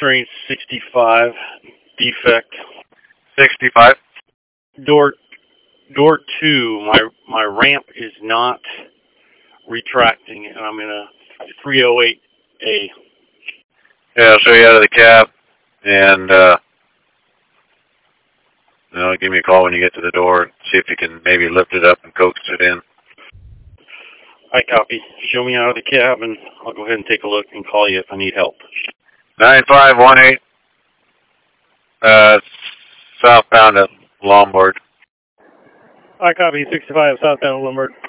train 65, defect. 65. Door 2, my ramp is not retracting, and I'm in a 308A. Yeah, I'll show you out of the cab, and give me a call when you get to the door, see if you can maybe lift it up and coax it in. I copy. Show me out of the cab, and I'll go ahead and take a look and call you if I need help. 9518, southbound at Lombard. I copy. 65 southbound Lombard.